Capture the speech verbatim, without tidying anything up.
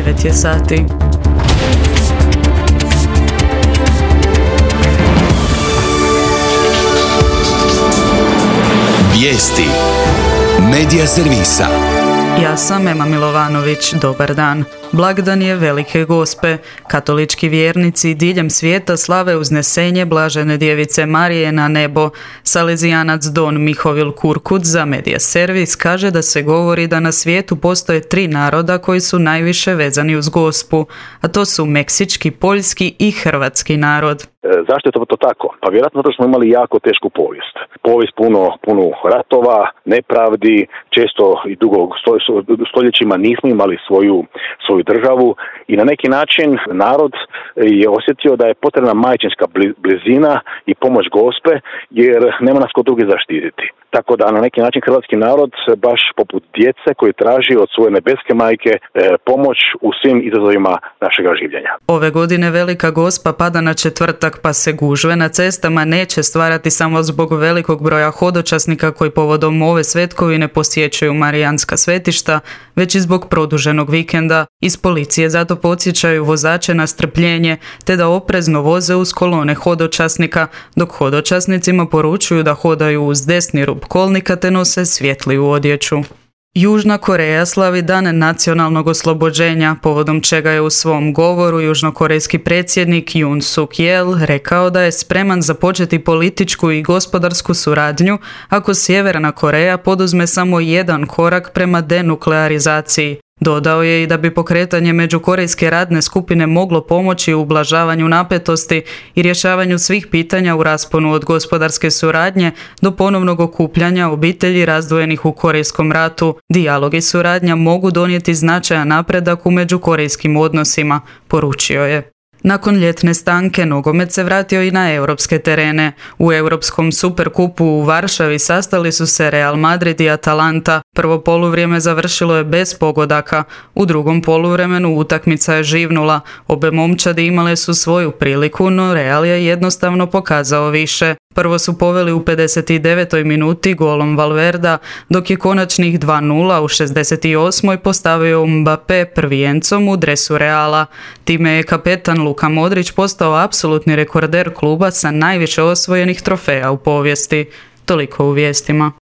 devet je sati. Vijesti Medija servisa. Ja sam Ema Milovanović, dobar dan. Blagdan je Velike Gospe. Katolički vjernici diljem svijeta slave uznesenje Blažene djevice Marije na nebo. Salezijanac Don Mihovil Kurkut za Medija servis kaže da se govori da na svijetu postoje tri naroda koji su najviše vezani uz Gospu, a to su meksički, poljski i hrvatski narod. Zašto je to tako? Pa vjerojatno zato što smo imali jako tešku povijest. Povijest puno, puno ratova, nepravdi, često i dugo stoljećima nismo imali svoju, svoju državu i na neki način narod je osjetio da je potrebna majčinska blizina i pomoć Gospe jer nema nas ko drugi zaštititi. Tako da na neki način hrvatski narod baš poput djece koji traži od svoje nebeske majke pomoć u svim izazovima našega življenja. Ove godine Velika Gospa pada na četvrtak, pa se gužve na cestama neće stvarati samo zbog velikog broja hodočasnika koji povodom ove svetkovine posjećuju marijanska svetišta, već i zbog produženog vikenda. Iz policije zato podsjećaju vozače na strpljenje te da oprezno voze uz kolone hodočasnika, dok hodočasnicima poručuju da hodaju uz desni rub kolnika te nose svjetliju odjeću. Južna Koreja slavi Dan nacionalnog oslobođenja, povodom čega je u svom govoru južnokorejski predsjednik Yoon Suk Yeol rekao da je spreman započeti političku i gospodarsku suradnju ako Sjeverna Koreja poduzme samo jedan korak prema denuklearizaciji. Dodao je i da bi pokretanje međukorejske radne skupine moglo pomoći u ublažavanju napetosti i rješavanju svih pitanja u rasponu od gospodarske suradnje do ponovnog okupljanja obitelji razdvojenih u Korejskom ratu. Dijalog i suradnja mogu donijeti značajan napredak u međukorejskim odnosima, poručio je. Nakon ljetne stanke nogomet se vratio i na europske terene. U Europskom superkupu u Varšavi sastali su se Real Madrid i Atalanta. Prvo poluvrijeme završilo je bez pogodaka. U drugom poluvremenu utakmica je živnula. Obe momčadi imale su svoju priliku, no Real je jednostavno pokazao više. Prvo su poveli u pedeset devetoj minuti golom Valverda, dok je konačnih dva nula u šezdeset osmoj postavio Mbappé prvijencom u dresu Reala. Time je kapetan Luka Modrić postao apsolutni rekorder kluba sa najviše osvojenih trofeja u povijesti. Toliko u vijestima.